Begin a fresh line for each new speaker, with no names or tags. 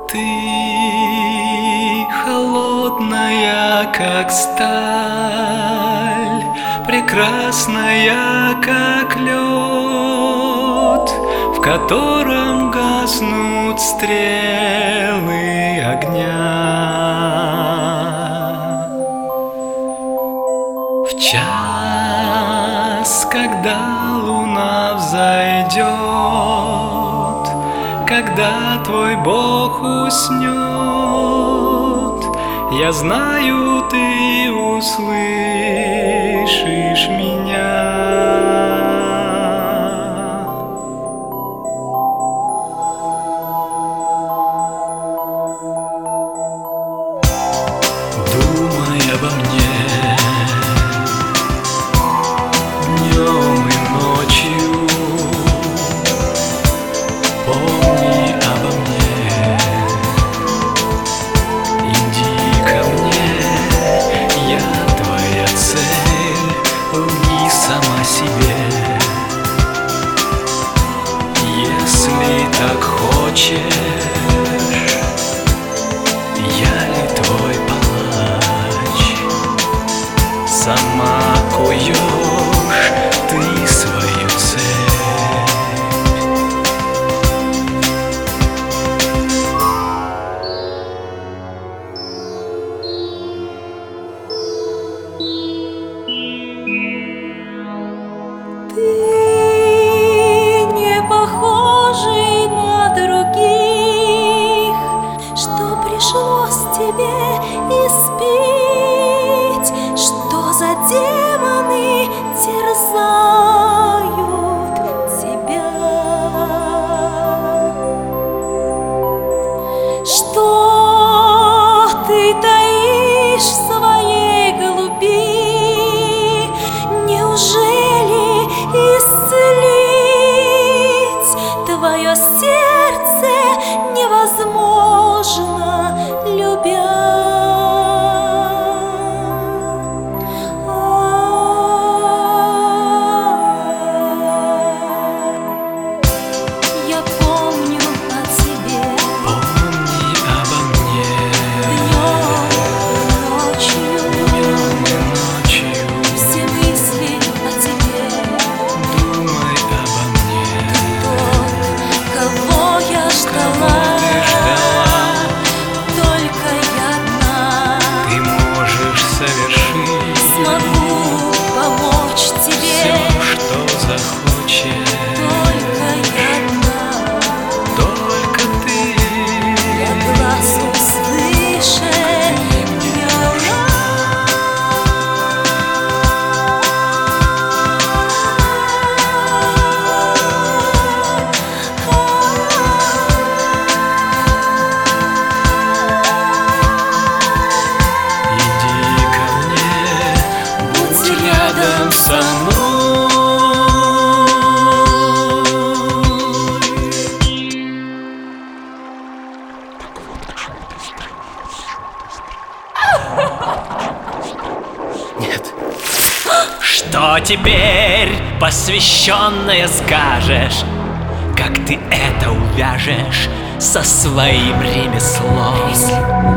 Ты холодная, как сталь, прекрасная, как лед, в котором гаснут стрелы огня. В час, когда луна взойдет, когда твой Бог уснет, я знаю, ты услышишь меня. Думай обо мне днем и ночью, помни обо мне, иди ко мне, я твоя цель, лги сама себе. Если так хочешь, я ли твой палач? Сама куешь ты свою цель.
Ты не похожий на других, что пришлось тебе испить, что за демоны терзают тебя, что ты таишь в своей глуби. Неужели исцелить твое сердце невозможно, любя? Я помню о тебе,
Помни обо мне
днем и ночью, все мысли о тебе.
думай обо мне.
Тот, кого я ждала,
Ты ждала,
только я одна
ты можешь совершить
смогу помочь тебе.
все, что захочешь.
Только я одна,
Только ты
я глаз услышать не
иди ко мне, будь рядом со мной. Нет. Что теперь, посвященная, скажешь? Как ты это увяжешь со своим ремеслом?